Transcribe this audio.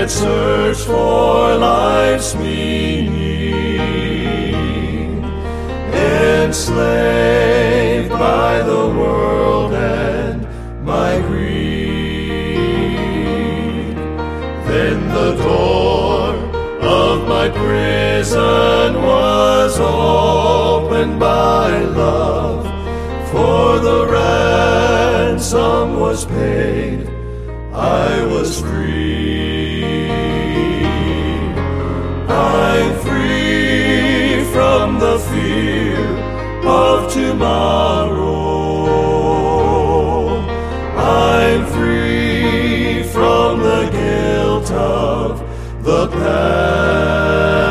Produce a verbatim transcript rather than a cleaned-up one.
had searched for life's meaning, enslaved by the world and my greed. Then the door of my prison was opened by love, for the ransom was paid, I was free. I'm free from the fear of tomorrow. I'm free from the guilt of the past.